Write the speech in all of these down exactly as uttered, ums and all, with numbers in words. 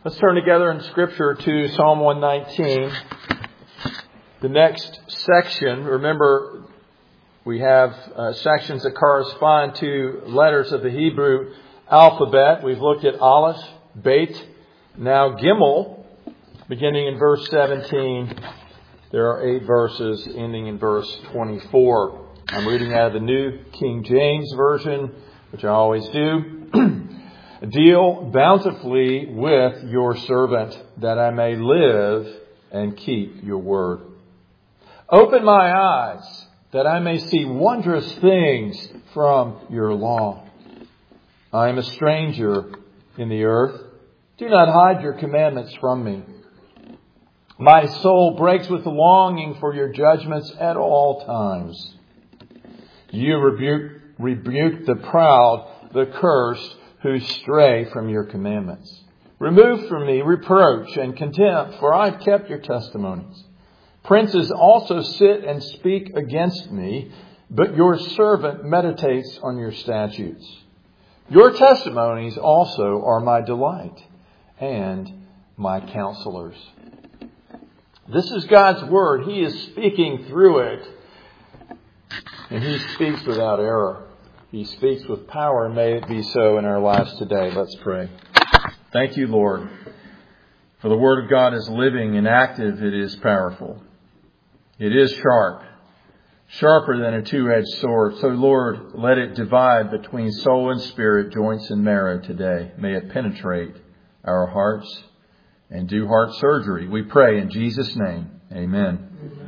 Let's turn together in Scripture to Psalm one nineteen. The next section, remember, we have uh, sections that correspond to letters of the Hebrew alphabet. We've looked at Aleph, Beit, now Gimel, beginning in verse seventeen. There are eight verses ending in verse twenty-four. I'm reading out of the New King James Version, which I always do. Deal bountifully with your servant, that I may live and keep your word. Open my eyes, that I may see wondrous things from your law. I am a stranger in the earth. Do not hide your commandments from me. My soul breaks with longing for your judgments at all times. You rebuke, rebuke the proud, the cursed, who stray from your commandments. Remove from me reproach and contempt, for I have kept your testimonies. Princes also sit and speak against me, but your servant meditates on your statutes. Your testimonies also are my delight and my counselors. This is God's word. He is speaking through it, and He speaks without error. He speaks with power, and may it be so in our lives today. Let's pray. Thank you, Lord, for the Word of God is living and active. It is powerful. It is sharp, sharper than a two-edged sword. So, Lord, let it divide between soul and spirit, joints and marrow today. May it penetrate our hearts and do heart surgery. We pray in Jesus' name. Amen.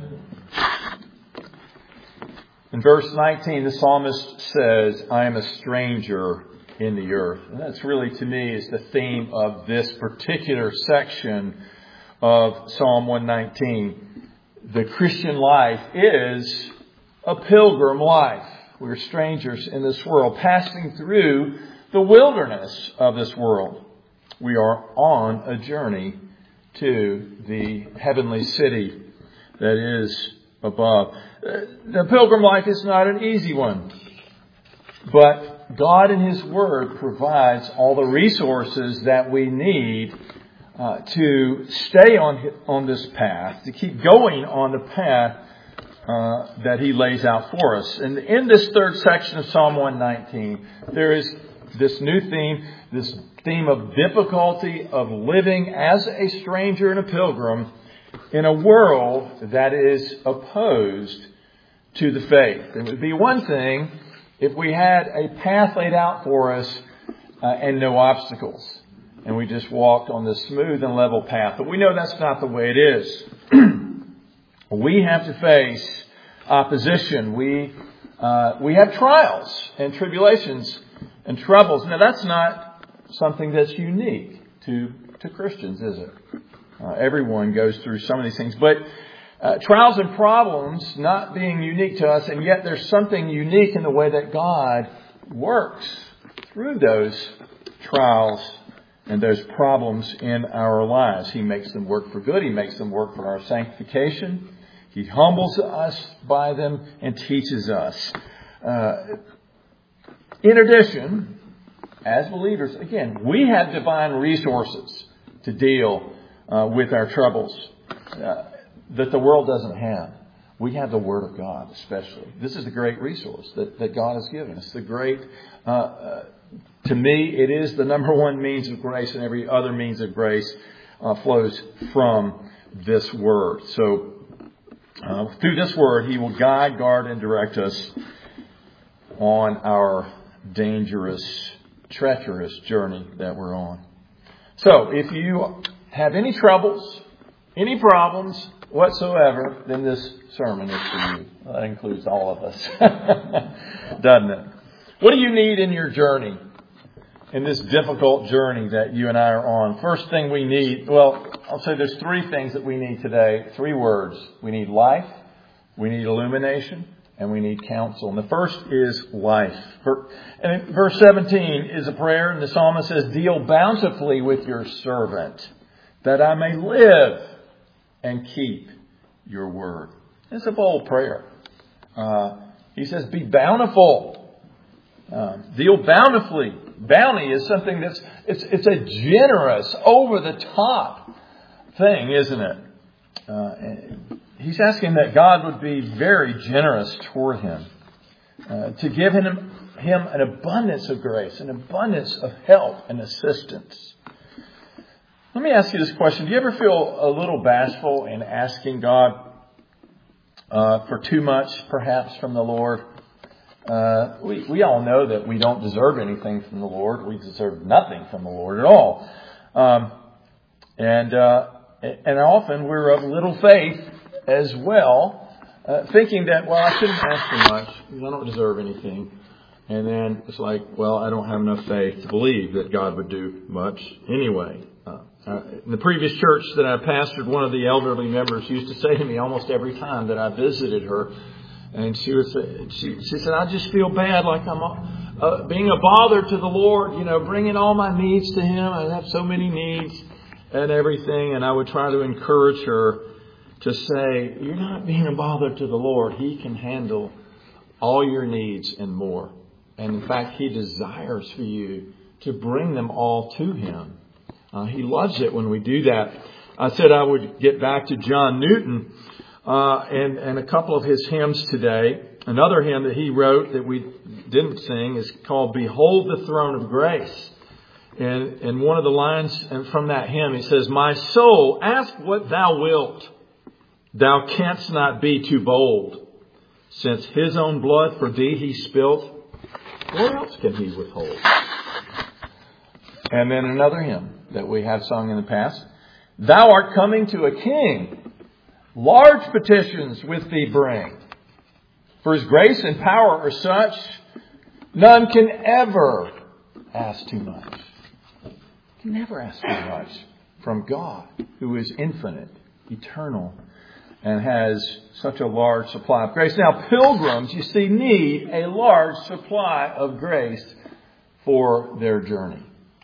In verse nineteen, the psalmist says, I am a stranger in the earth. And that's really, to me, is the theme of this particular section of Psalm one nineteen. The Christian life is a pilgrim life. We're strangers in this world, passing through the wilderness of this world. We are on a journey to the heavenly city that is above. The pilgrim life is not an easy one, but God in His Word provides all the resources that we need uh, to stay on on this path, to keep going on the path uh, that He lays out for us. And in this third section of Psalm one nineteen, there is this new theme, this theme of difficulty of living as a stranger and a pilgrim in a world that is opposed to the faith. It would be one thing if we had a path laid out for us uh, and no obstacles, and we just walked on this smooth and level path. But we know that's not the way it is. We have to face opposition. We uh, we have trials and tribulations and troubles. Now, that's not something that's unique to to Christians, is it? Uh, everyone goes through some of these things, but uh, trials and problems not being unique to us, and yet there's something unique in the way that God works through those trials and those problems in our lives. He makes them work for good. He makes them work for our sanctification. He humbles us by them and teaches us. Uh, in addition, as believers, again, we have divine resources to deal Uh, with our troubles uh, that the world doesn't have. We have the Word of God, especially. This is the great resource that, that God has given us. The great, uh, uh, to me, it is the number one means of grace, and every other means of grace uh, flows from this Word. So uh, through this Word, He will guide, guard, and direct us on our dangerous, treacherous journey that we're on. So if you have any troubles, any problems whatsoever, then this sermon is for you. Well, that includes all of us, doesn't it? What do you need in your journey, in this difficult journey that you and I are on? First thing we need, well, I'll say there's three things that we need today, three words. We need life, we need illumination, and we need counsel. And the first is life. And verse seventeen is a prayer, and the psalmist says, deal bountifully with your servant, that I may live and keep your word. It's a bold prayer. Uh, he says, be bountiful. Uh, deal bountifully. Bounty is something that's, it's, it's a generous, over the top thing, isn't it? Uh, he's asking that God would be very generous toward him. Uh, to give him, him an abundance of grace, an abundance of help and assistance. Let me ask you this question. Do you ever feel a little bashful in asking God uh, for too much, perhaps, from the Lord? Uh, we, we all know that we don't deserve anything from the Lord. We deserve nothing from the Lord at all. Um, and, uh, and often we're of little faith as well. Uh, thinking that, well, I shouldn't ask too much because I don't deserve anything. And then it's like, well, I don't have enough faith to believe that God would do much anyway. Uh, uh, in the previous church that I pastored, one of the elderly members used to say to me almost every time that I visited her, and she would say, she, she said, I just feel bad, like I'm uh, being a bother to the Lord, you know, bringing all my needs to Him. I have so many needs and everything. And I would try to encourage her to say, you're not being a bother to the Lord. He can handle all your needs and more. And in fact, He desires for you to bring them all to Him. Uh, he loves it when we do that. I said I would get back to John Newton uh, and, and a couple of his hymns today. Another hymn that he wrote that we didn't sing is called Behold the Throne of Grace. And, and one of the lines from that hymn, he says, My soul, ask what thou wilt. Thou canst not be too bold. Since His own blood for thee He spilt, what else can He withhold? And then another hymn that we have sung in the past. Thou art coming to a king. Large petitions with thee bring. For His grace and power are such, none can ever ask too much. Can never ask too much from God, who is infinite, eternal, and has such a large supply of grace. Now, pilgrims, you see, need a large supply of grace for their journey.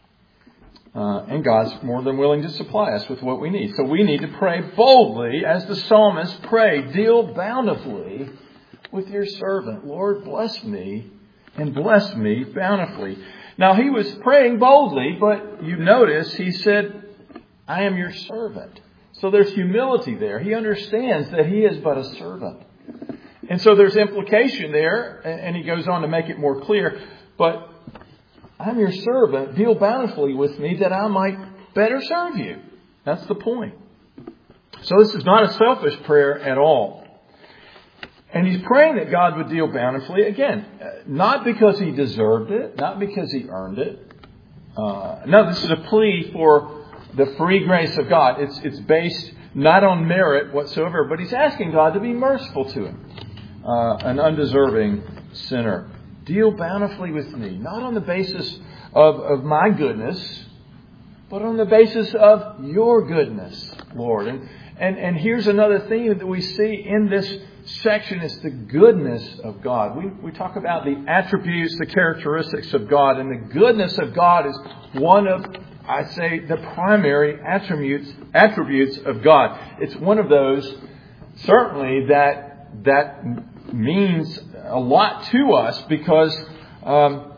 Uh, and God's more than willing to supply us with what we need. So we need to pray boldly, as the psalmist prayed, deal bountifully with your servant. Lord, bless me and bless me bountifully. Now, he was praying boldly, but you notice he said, I am your servant. So there's humility there. He understands that he is but a servant. And so there's implication there. And he goes on to make it more clear. But I'm your servant. Deal bountifully with me that I might better serve you. That's the point. So this is not a selfish prayer at all. And he's praying that God would deal bountifully. Again, not because he deserved it. Not because he earned it. Uh, no, this is a plea for the free grace of God. It's it's based not on merit whatsoever, but he's asking God to be merciful to him, uh, an undeserving sinner. Deal bountifully with me, not on the basis of, of my goodness, but on the basis of your goodness, Lord. And, and, and here's another theme that we see in this section is the goodness of God. We, we talk about the attributes, the characteristics of God, and the goodness of God is one of, I say, the primary attributes attributes of God. It's one of those, certainly, that that means a lot to us because um,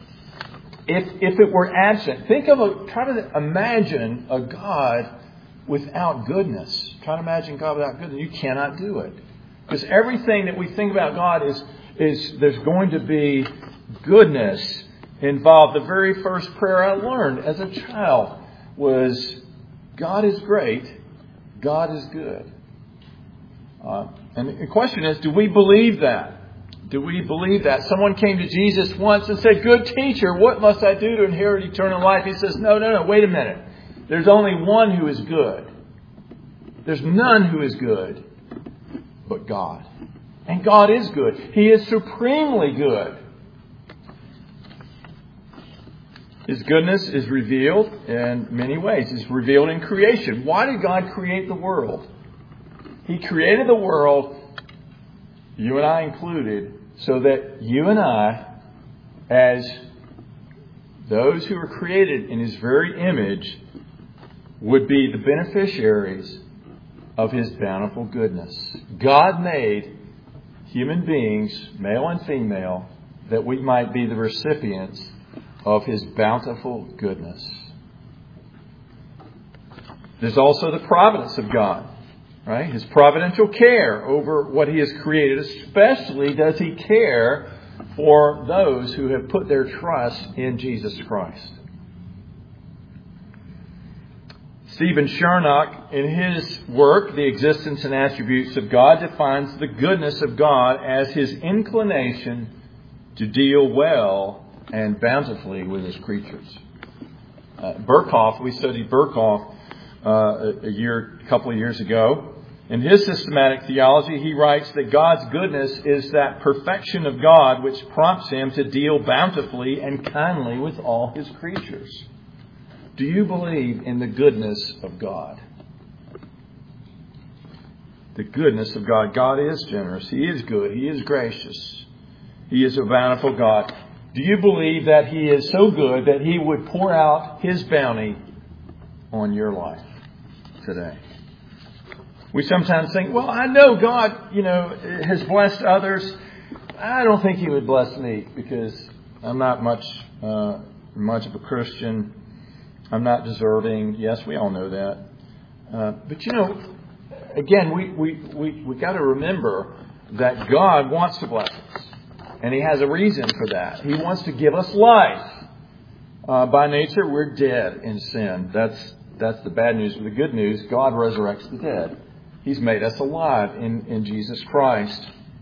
if if it were absent, think of a try to imagine a God without goodness. Try to imagine God without goodness. You cannot do it because everything that we think about God is is there's going to be goodness involved. The very first prayer I learned as a child was, God is great, God is good. Uh, and the question is, do we believe that? Do we believe that? Someone came to Jesus once and said, good teacher, what must I do to inherit eternal life? He says, no, no, no, wait a minute. There's only one who is good. There's none who is good but God. And God is good. He is supremely good. His goodness is revealed in many ways. It's revealed in creation. Why did God create the world? He created the world, you and I included, so that you and I, as those who were created in His very image, would be the beneficiaries of His bountiful goodness. God made human beings, male and female, that we might be the recipients of His bountiful goodness. There's also the providence of God, right? His providential care over what He has created. Especially does He care for those who have put their trust in Jesus Christ. Stephen Charnock, in his work, The Existence and Attributes of God, defines the goodness of God as His inclination to deal well and bountifully with His creatures. Uh, Berkhoff, we studied Berkhoff uh, a, a year, a couple of years ago. In his systematic theology, he writes that God's goodness is that perfection of God which prompts Him to deal bountifully and kindly with all His creatures. Do you believe in the goodness of God? The goodness of God. God is generous. He is good. He is gracious. He is a bountiful God. Do you believe that He is so good that He would pour out His bounty on your life today? We sometimes think, well, I know God, you know, has blessed others. I don't think He would bless me because I'm not much, uh, much of a Christian. I'm not deserving. Yes, we all know that. Uh, but you know, again, we we we we got to remember that God wants to bless us, and He has a reason for that. He wants to give us life. Uh, by nature, we're dead in sin. That's that's the bad news. But the good news, God resurrects the dead. He's made us alive in, in Jesus Christ.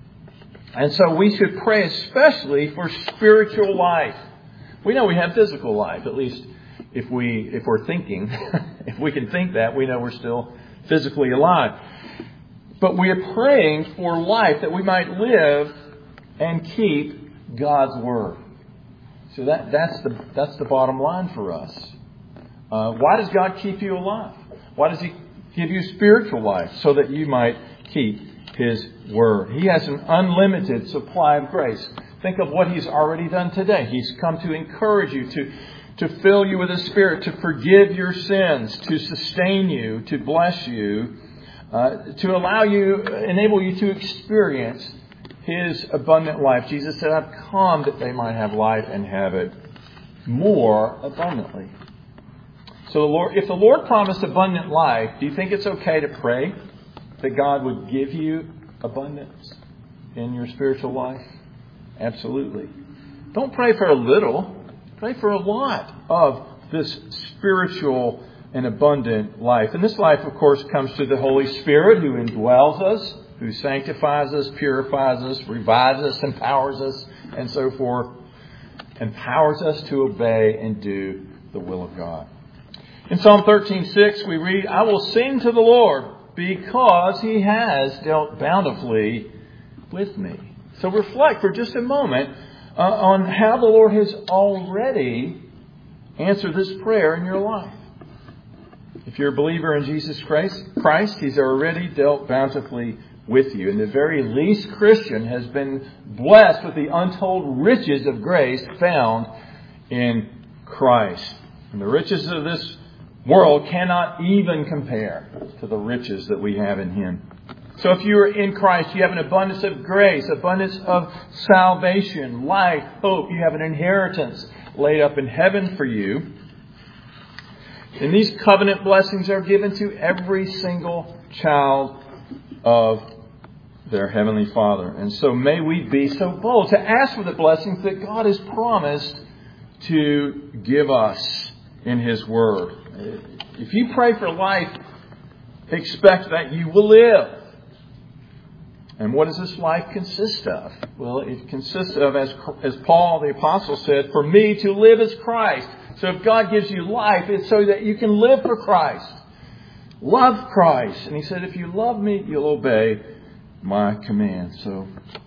And so we should pray especially for spiritual life. We know we have physical life, at least if, we, if we're thinking. If we can think that, we know we're still physically alive. But we are praying for life that we might live and keep God's Word. So that, that's the that's the bottom line for us. Uh, why does God keep you alive? Why does He give you spiritual life? So that you might keep His Word. He has an unlimited supply of grace. Think of what He's already done today. He's come to encourage you, to, to fill you with His Spirit, to forgive your sins, to sustain you, to bless you, uh, to allow you, enable you to experience His abundant life. Jesus said, I've come that they might have life and have it more abundantly. So the Lord, if the Lord promised abundant life, do you think it's okay to pray that God would give you abundance in your spiritual life? Absolutely. Don't pray for a little. Pray for a lot of this spiritual and abundant life. And this life, of course, comes through the Holy Spirit who indwells us, who sanctifies us, purifies us, revives us, empowers us, and so forth. Empowers us to obey and do the will of God. In Psalm thirteen six, we read, I will sing to the Lord because He has dealt bountifully with me. So reflect for just a moment uh, on how the Lord has already answered this prayer in your life. If you're a believer in Jesus Christ, Christ, He's already dealt bountifully with you. And the very least Christian has been blessed with the untold riches of grace found in Christ. And the riches of this world cannot even compare to the riches that we have in Him. So if you are in Christ, you have an abundance of grace, abundance of salvation, life, hope. You have an inheritance laid up in heaven for you. And these covenant blessings are given to every single child of their Heavenly Father. And so may we be so bold to ask for the blessings that God has promised to give us in His Word. If you pray for life, expect that you will live. And what does this life consist of? Well, it consists of, as, as Paul the Apostle said, for me to live is Christ. So if God gives you life, it's so that you can live for Christ. Love Christ. And He said, if you love me, you'll obey my command. So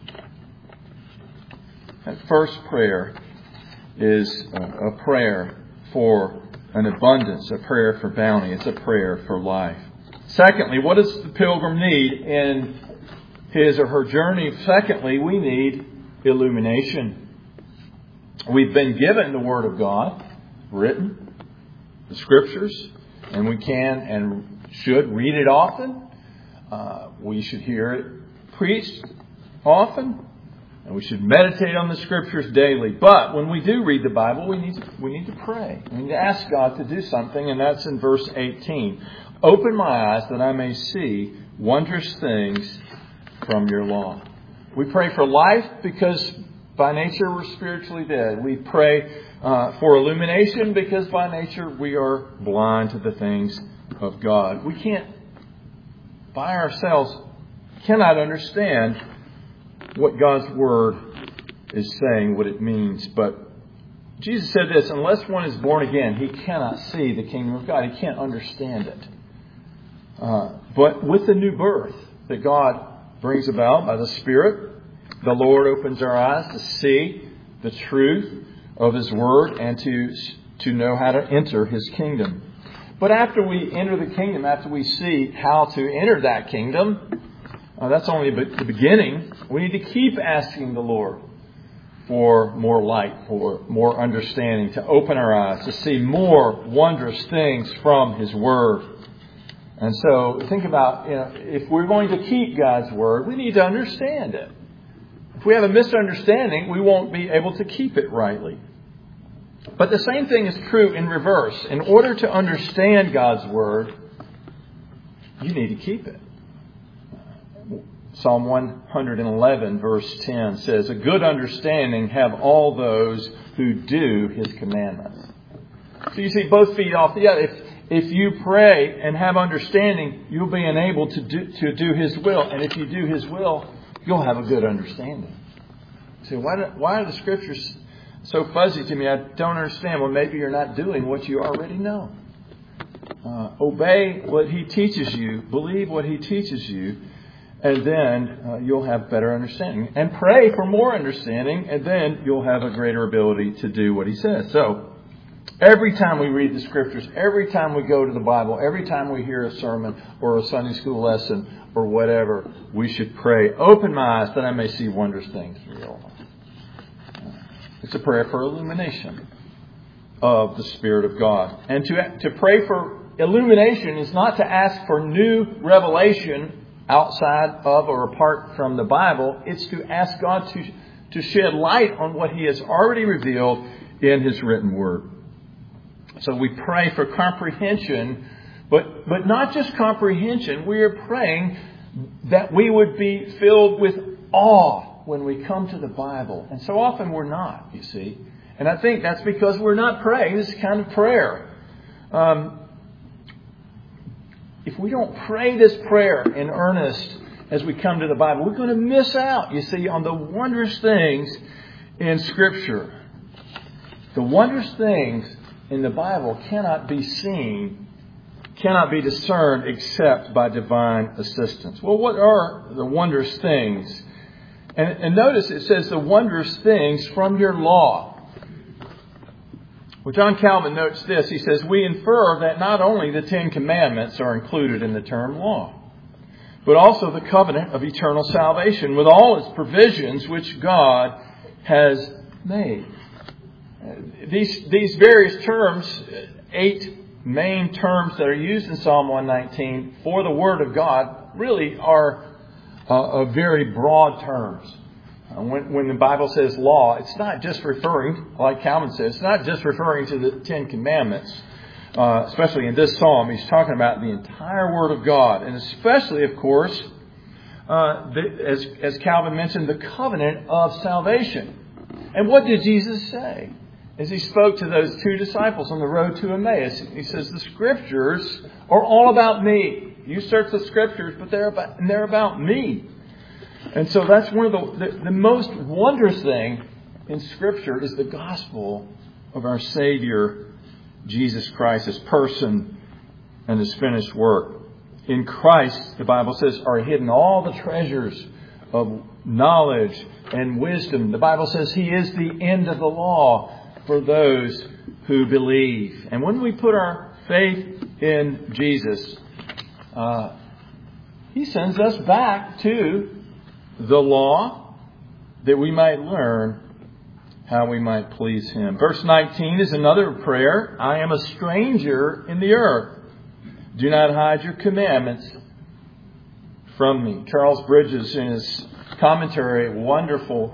that first prayer is a, a prayer for an abundance, a prayer for bounty. It's a prayer for life. Secondly, what does the pilgrim need in his or her journey? Secondly, we need illumination. We've been given the Word of God, written, the Scriptures, and we can and should read it often. Uh, we should hear it preached often. And we should meditate on the Scriptures daily. But when we do read the Bible, we need to, we need to pray. We need to ask God to do something, and that's in verse eighteen. Open my eyes that I may see wondrous things from your law. We pray for life because by nature we're spiritually dead. We pray uh, for illumination because by nature we are blind to the things of God. We can't, by ourselves, cannot understand what God's Word is saying, what it means. But Jesus said this, unless one is born again, he cannot see the kingdom of God. He can't understand it. Uh, but with the new birth that God brings about by the Spirit, the Lord opens our eyes to see the truth of His Word and to, to know how to enter His kingdom. But after we enter the kingdom, after we see how to enter that kingdom, Uh, that's only the beginning. We need to keep asking the Lord for more light, for more understanding, to open our eyes, to see more wondrous things from His Word. And so think about, you know, if we're going to keep God's Word, we need to understand it. If we have a misunderstanding, we won't be able to keep it rightly. But the same thing is true in reverse. In order to understand God's Word, you need to keep it. Psalm one eleven verse ten says, a good understanding have all those who do His commandments. So you see, both feed off the other. If, if you pray and have understanding, you'll be enabled to do, to do His will. And if you do His will, you'll have a good understanding. So why, do, why are the Scriptures so fuzzy to me? I don't understand. Well, maybe you're not doing what you already know. Uh, obey what He teaches you. Believe what He teaches you. And then uh, you'll have better understanding. And pray for more understanding. And then you'll have a greater ability to do what He says. So, every time we read the Scriptures, every time we go to the Bible, every time we hear a sermon or a Sunday school lesson or whatever, we should pray, open my eyes that I may see wondrous things from your law. It's a prayer for illumination of the Spirit of God. And to, to pray for illumination is not to ask for new revelation outside of or apart from the Bible. It's to ask God to, to shed light on what He has already revealed in His written Word. So we pray for comprehension, but, but not just comprehension. We are praying that we would be filled with awe when we come to the Bible. And so often we're not, you see. And I think that's because we're not praying this kind of prayer. Um, If we don't pray this prayer in earnest as we come to the Bible, we're going to miss out, you see, on the wondrous things in Scripture. The wondrous things in the Bible cannot be seen, cannot be discerned except by divine assistance. Well, what are the wondrous things? And, and notice it says the wondrous things from your law. Well, John Calvin notes this. He says, we infer that not only the Ten Commandments are included in the term law, but also the covenant of eternal salvation with all its provisions which God has made. These, these various terms, eight main terms that are used in Psalm one nineteen for the Word of God, really are uh, very broad terms. When, when the Bible says law, it's not just referring, like Calvin says, it's not just referring to the Ten Commandments. Uh, especially in this psalm, he's talking about the entire Word of God. And especially, of course, uh, the, as, as Calvin mentioned, the covenant of salvation. And what did Jesus say as He spoke to those two disciples on the road to Emmaus? He says, the Scriptures are all about me. You search the Scriptures, but they're about, and they're about me. And so that's one of the, the, the most wondrous thing in Scripture is the gospel of our Savior, Jesus Christ, His person and His finished work. In Christ, the Bible says, are hidden all the treasures of knowledge and wisdom. The Bible says He is the end of the law for those who believe. And when we put our faith in Jesus, uh, He sends us back to the law that we might learn how we might please Him. Verse nineteen is another prayer. I am a stranger in the earth. Do not hide your commandments from me. Charles Bridges, in his commentary, wonderful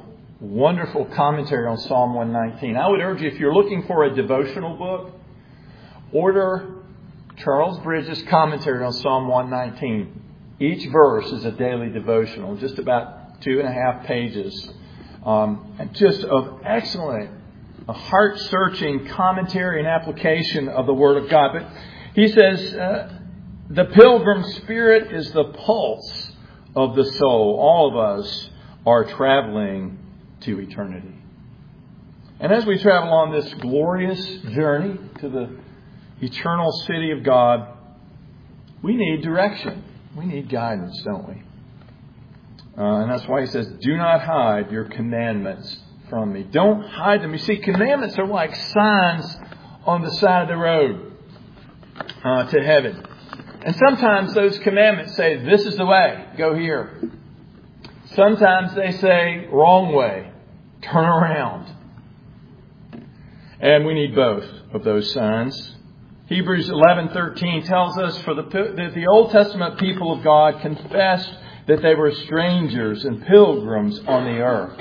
wonderful commentary on Psalm one nineteen. I would urge you, if you're looking for a devotional book, order Charles Bridges' commentary on Psalm one nineteen. Each verse is a daily devotional, just about two and a half pages. Um, and just of excellent, a heart-searching commentary and application of the Word of God. But he says, uh, the pilgrim spirit is the pulse of the soul. All of us are traveling to eternity. And as we travel on this glorious journey to the eternal city of God, we need direction. We need guidance, don't we? Uh, and that's why he says, do not hide your commandments from me. Don't hide them. You see, commandments are like signs on the side of the road uh, to heaven. And sometimes those commandments say, this is the way, go here. Sometimes they say, wrong way, turn around. And we need both of those signs. Hebrews eleven thirteen tells us for the, that the Old Testament people of God confessed that they were strangers and pilgrims on the earth.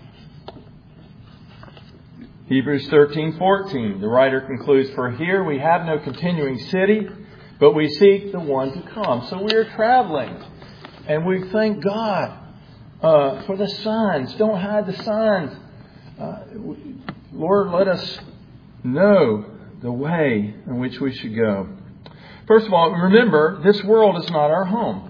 Hebrews thirteen fourteen, the writer concludes, for here we have no continuing city, but we seek the one to come. So we are traveling, and we thank God uh, for the signs. Don't hide the signs. Uh, Lord, let us know the way in which we should go. First of all, remember, this world is not our home.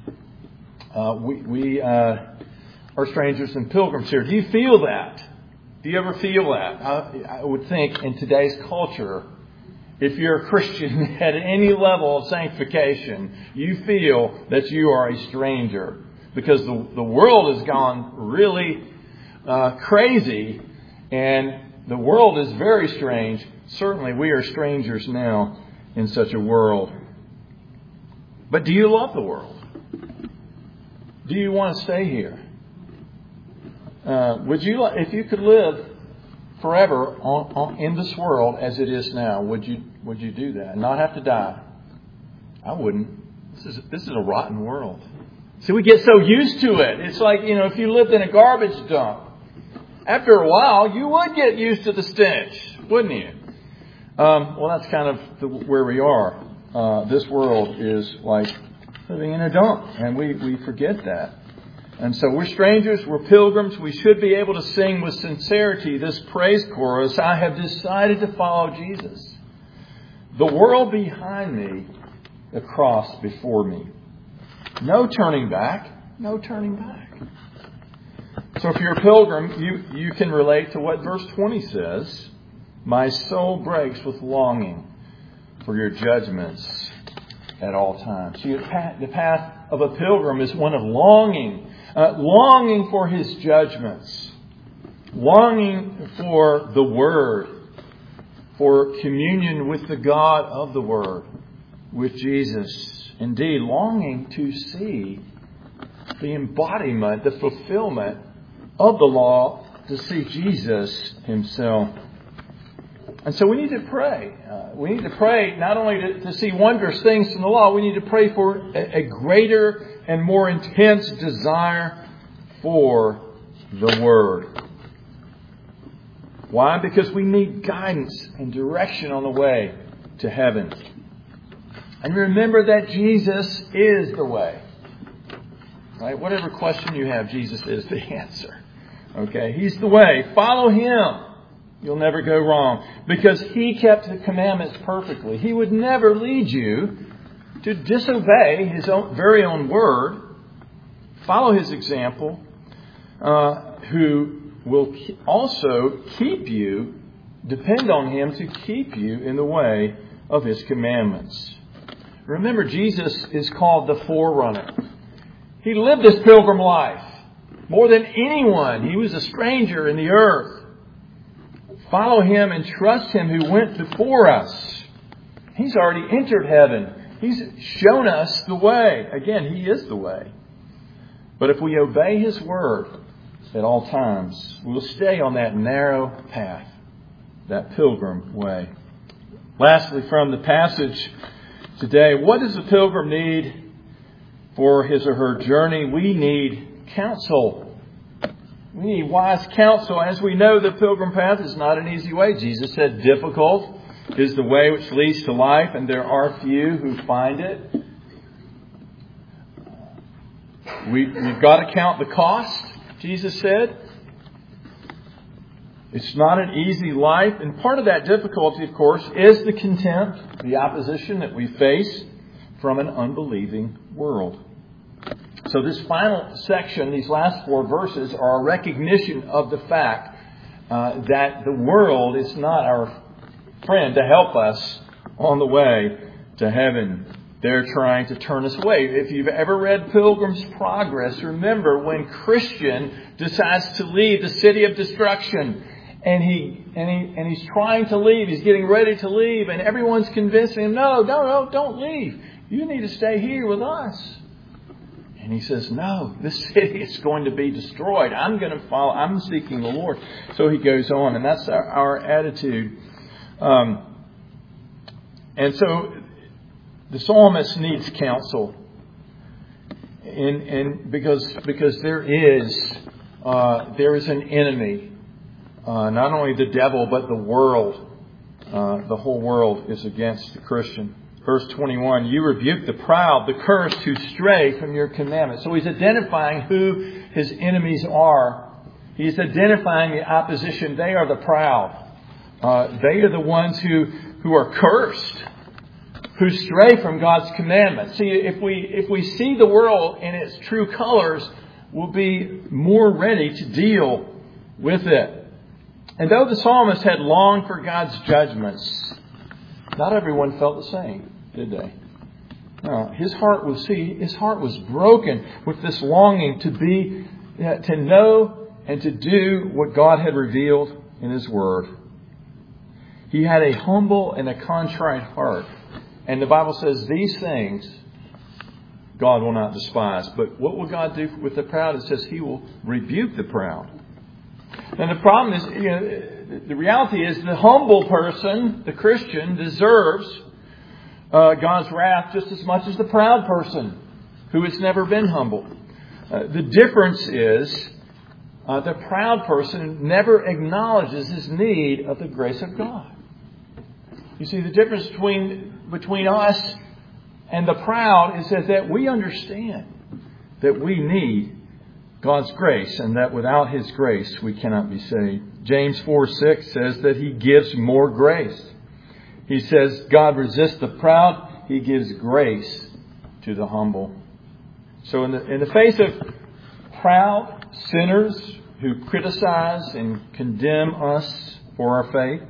Uh, we we uh, are strangers and pilgrims here. Do you feel that? Do you ever feel that? I, I would think in today's culture, if you're a Christian at any level of sanctification, you feel that you are a stranger. Because the, the world has gone really uh, crazy, and the world is very strange. Certainly we are strangers now in such a world. But do you love the world? Do you want to stay here? Uh, would you, if you could live forever on, on, in this world as it is now, would you would you do that and not have to die? I wouldn't. This is this is a rotten world. See, we get so used to it. It's like, you know, if you lived in a garbage dump, after a while you would get used to the stench, wouldn't you? Um, well, that's kind of the, where we are. Uh, this world is like living in a dump, and we, we forget that. And so we're strangers, we're pilgrims. We should be able to sing with sincerity this praise chorus, I have decided to follow Jesus. The world behind me, the cross before me. No turning back, no turning back. So if you're a pilgrim, you, you can relate to what verse twenty says. My soul breaks with longing for your judgments at all times. See, the path of a pilgrim is one of longing. Uh, longing for His judgments. Longing for the Word. For communion with the God of the Word. With Jesus. Indeed, longing to see the embodiment, the fulfillment of the law, to see Jesus Himself. And so we need to pray. Uh, we need to pray not only to, to see wondrous things from the law, we need to pray for a, a greater and more intense desire for the Word. Why? Because we need guidance and direction on the way to heaven. And remember that Jesus is the way. Right? Whatever question you have, Jesus is the answer. Okay? He's the way. Follow Him. You'll never go wrong. Because He kept the commandments perfectly. He would never lead you to disobey His own, very own word. Follow His example. Uh, who will also keep you, depend on Him to keep you in the way of His commandments. Remember, Jesus is called the forerunner. He lived this pilgrim life more than anyone. He was a stranger in the earth. Follow Him and trust Him who went before us. He's already entered heaven. He's shown us the way. Again, He is the way. But if we obey His word at all times, we'll stay on that narrow path, that pilgrim way. Lastly, from the passage today, what does a pilgrim need for his or her journey? We need counsel. We need wise counsel. As we know, the pilgrim path is not an easy way. Jesus said, difficult is the way which leads to life, and there are few who find it. We, we've got to count the cost, Jesus said. It's not an easy life. And part of that difficulty, of course, is the contempt, the opposition that we face from an unbelieving world. So this final section, these last four verses, are a recognition of the fact uh, that the world is not our friend to help us on the way to heaven. They're trying to turn us away. If you've ever read Pilgrim's Progress, remember when Christian decides to leave the city of destruction. And he and he and he's trying to leave. He's getting ready to leave, and everyone's convincing him, "No, no, no, don't leave. You need to stay here with us." And he says, "No, this city is going to be destroyed. I'm going to follow. I'm seeking the Lord." So he goes on, and that's our, our attitude. Um, and so the psalmist needs counsel, and and because because there is uh, there is an enemy. Uh, not only the devil, but the world. Uh, the whole world is against the Christian. Verse twenty-one, you rebuke the proud, the cursed who stray from your commandments. So he's identifying who his enemies are. He's identifying the opposition. They are the proud. Uh, they are the ones who, who are cursed, who stray from God's commandments. See, if we, if we see the world in its true colors, we'll be more ready to deal with it. And though the psalmist had longed for God's judgments, not everyone felt the same, did they? No, his heart was see, his heart was broken with this longing to be, to know and to do what God had revealed in His Word. He had a humble and a contrite heart, and the Bible says these things God will not despise. But what will God do with the proud? It says He will rebuke the proud. And the problem is, you know, the reality is the humble person, the Christian, deserves uh, God's wrath just as much as the proud person who has never been humble. Uh, the difference is uh, the proud person never acknowledges his need of the grace of God. You see, the difference between between us and the proud is that, that we understand that we need God's grace, and that without His grace we cannot be saved. James four six says that He gives more grace. He says God resists the proud, He gives grace to the humble. So in the, in the face of proud sinners who criticize and condemn us for our faith,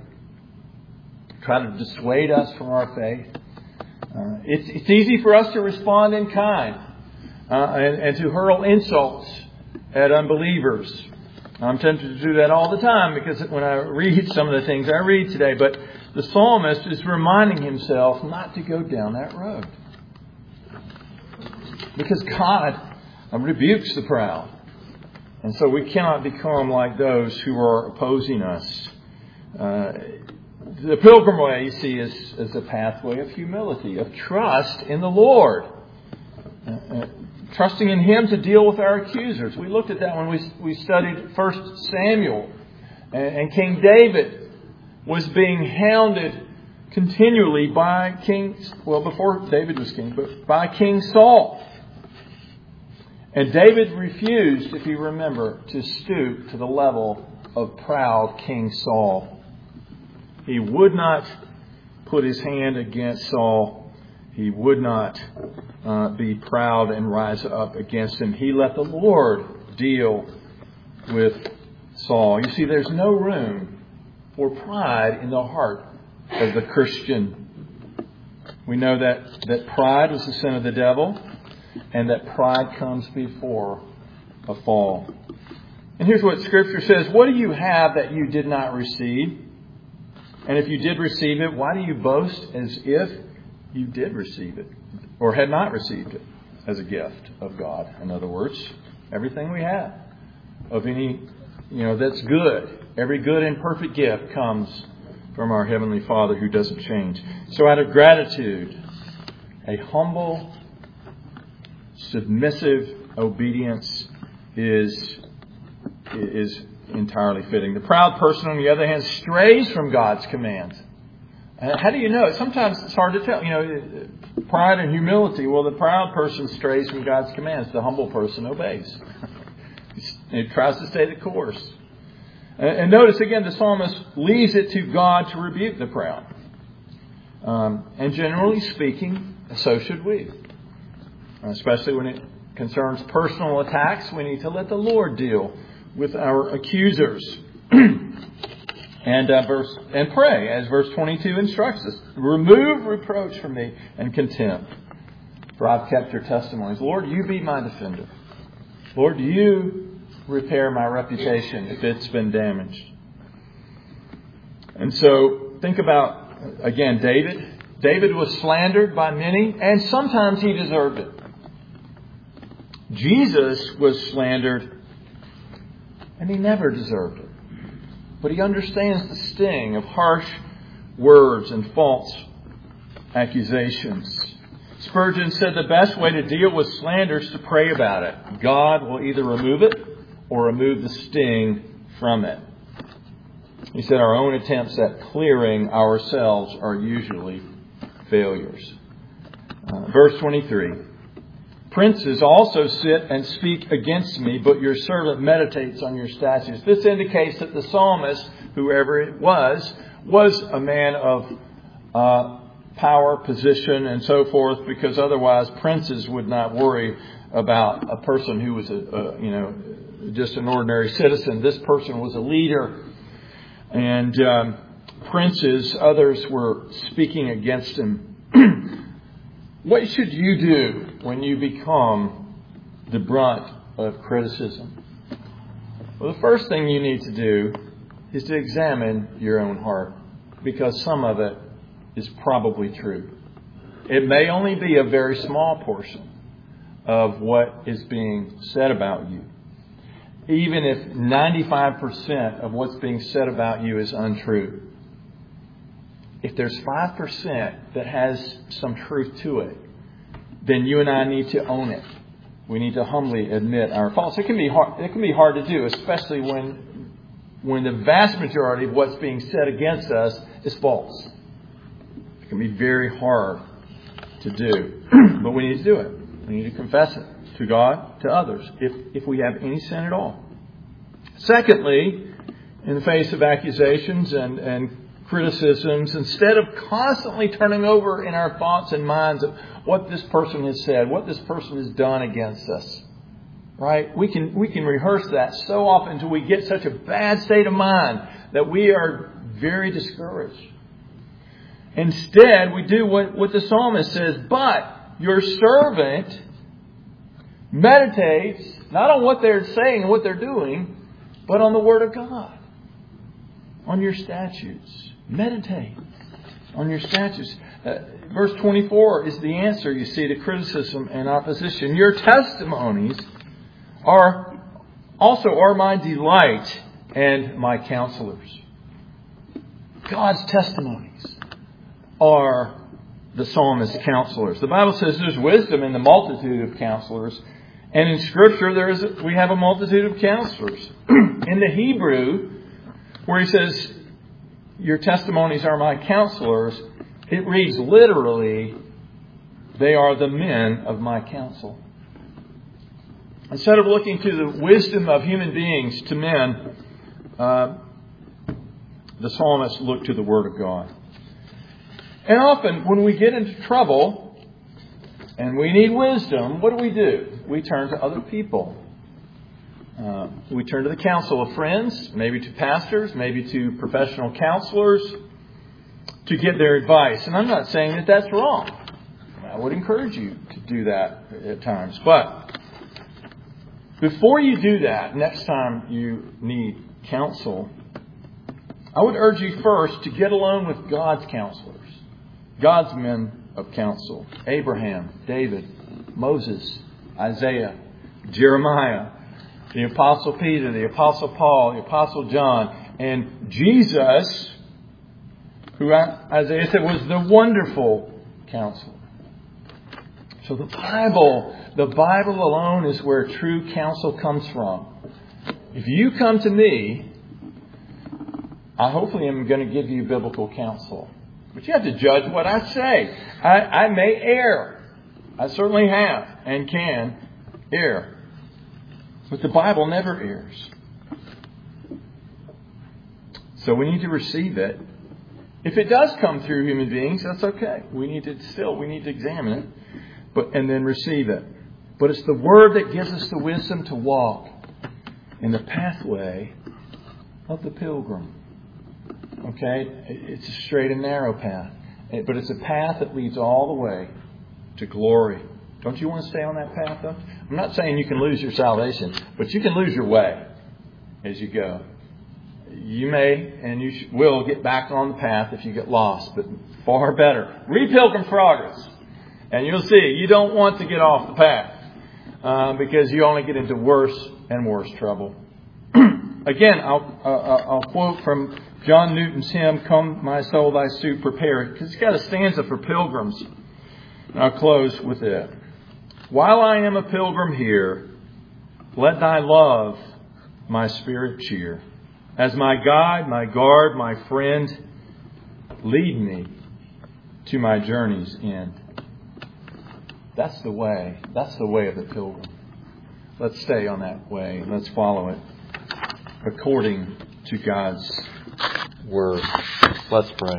try to dissuade us from our faith, uh, it's, it's easy for us to respond in kind uh, and, and to hurl insults at unbelievers. I'm tempted to do that all the time because when I read some of the things I read today, but the psalmist is reminding himself not to go down that road. Because God rebukes the proud. And so we cannot become like those who are opposing us. Uh, the pilgrim way, you see, is, is a pathway of humility, of trust in the Lord. Uh, uh, Trusting in Him to deal with our accusers. We looked at that when we we studied First Samuel. And, and King David was being hounded continually by King, well, before David was king, but by King Saul. And David refused, if you remember, to stoop to the level of proud King Saul. He would not put his hand against Saul. He would not uh, be proud and rise up against him. He let the Lord deal with Saul. You see, there's no room for pride in the heart of the Christian. We know that, that pride is the sin of the devil, and that pride comes before a fall. And here's what Scripture says. What do you have that you did not receive? And if you did receive it, why do you boast as if you did receive it, or had not received it as a gift of God? In other words, everything we have of any, you know, that's good. Every good and perfect gift comes from our Heavenly Father who doesn't change. So out of gratitude, a humble, submissive obedience is is entirely fitting. The proud person, on the other hand, strays from God's commands. Uh, how do you know? Sometimes it's hard to tell. You know, pride and humility. Well, the proud person strays from God's commands. The humble person obeys. He tries to stay the course. And notice again, the psalmist leaves it to God to rebuke the proud. Um, and generally speaking, so should we. Especially when it concerns personal attacks, we need to let the Lord deal with our accusers. and uh, verse and pray, as verse twenty-two instructs us. Remove reproach from me and contempt, for I've kept your testimonies. Lord, you be my defender. Lord, you repair my reputation if it's been damaged. And so think about, again, David. David was slandered by many, and sometimes he deserved it. Jesus was slandered, and he never deserved it. But he understands the sting of harsh words and false accusations. Spurgeon said the best way to deal with slander is to pray about it. God will either remove it or remove the sting from it. He said our own attempts at clearing ourselves are usually failures. Uh, verse twenty-three. Princes also sit and speak against me, but your servant meditates on your statutes. This indicates that the psalmist, whoever it was, was a man of uh, power, position, and so forth, because otherwise princes would not worry about a person who was a, a you know just an ordinary citizen. This person was a leader, and um, princes, others were speaking against him. What should you do when you become the brunt of criticism? Well, the first thing you need to do is to examine your own heart, because some of it is probably true. It may only be a very small portion of what is being said about you. Even if ninety-five percent of what's being said about you is untrue. If there's five percent that has some truth to it, then you and I need to own it. We need to humbly admit our faults. It can be hard, it can be hard to do, especially when, when the vast majority of what's being said against us is false. It can be very hard to do. But we need to do it. We need to confess it to God, to others, if, if we have any sin at all. Secondly, in the face of accusations and, and criticisms, instead of constantly turning over in our thoughts and minds of what this person has said, what this person has done against us, right? We can we can rehearse that so often until we get such a bad state of mind that we are very discouraged. Instead, we do what, what the psalmist says, but your servant meditates not on what they're saying and what they're doing, but on the Word of God, on your statutes. Meditate on your statutes. Uh, verse twenty-four is the answer, you see, to criticism and opposition. Your testimonies are also are my delight and my counselors. God's testimonies are the psalmist's counselors. The Bible says there's wisdom in the multitude of counselors. And in Scripture, there is a, we have a multitude of counselors. In the Hebrew, where he says, your testimonies are my counselors, it reads literally, they are the men of my counsel. Instead of looking to the wisdom of human beings, to men, uh, the psalmist looked to the Word of God. And often when we get into trouble and we need wisdom, what do we do? We turn to other people. Uh, we turn to the counsel of friends, maybe to pastors, maybe to professional counselors, to get their advice. And I'm not saying that that's wrong. I would encourage you to do that at times. But before you do that, next time you need counsel, I would urge you first to get alone with God's counselors, God's men of counsel. Abraham, David, Moses, Isaiah, Jeremiah, the Apostle Peter, the Apostle Paul, the Apostle John, and Jesus, who Isaiah said was the wonderful counselor. So the Bible, the Bible alone is where true counsel comes from. If you come to me, I hopefully am going to give you biblical counsel. But you have to judge what I say. I, I may err. I certainly have and can err. But the Bible never errs. So we need to receive it. If it does come through human beings, that's okay. We need to still, we need to examine it, but and then receive it. But it's the Word that gives us the wisdom to walk in the pathway of the pilgrim. Okay? It's a straight and narrow path. But it's a path that leads all the way to glory. Don't you want to stay on that path, though? I'm not saying you can lose your salvation, but you can lose your way as you go. You may and you sh- will get back on the path if you get lost, but far better. Read Pilgrim's Progress, and you'll see you don't want to get off the path uh, because you only get into worse and worse trouble. Again, I'll, uh, I'll quote from John Newton's hymn, "Come, my soul, thy suit prepare," because it's got a stanza for pilgrims. And I'll close with it. While I am a pilgrim here, let thy love my spirit cheer. As my guide, my guard, my friend, lead me to my journey's end. That's the way. That's the way of the pilgrim. Let's stay on that way. Let's follow it according to God's Word. Let's pray.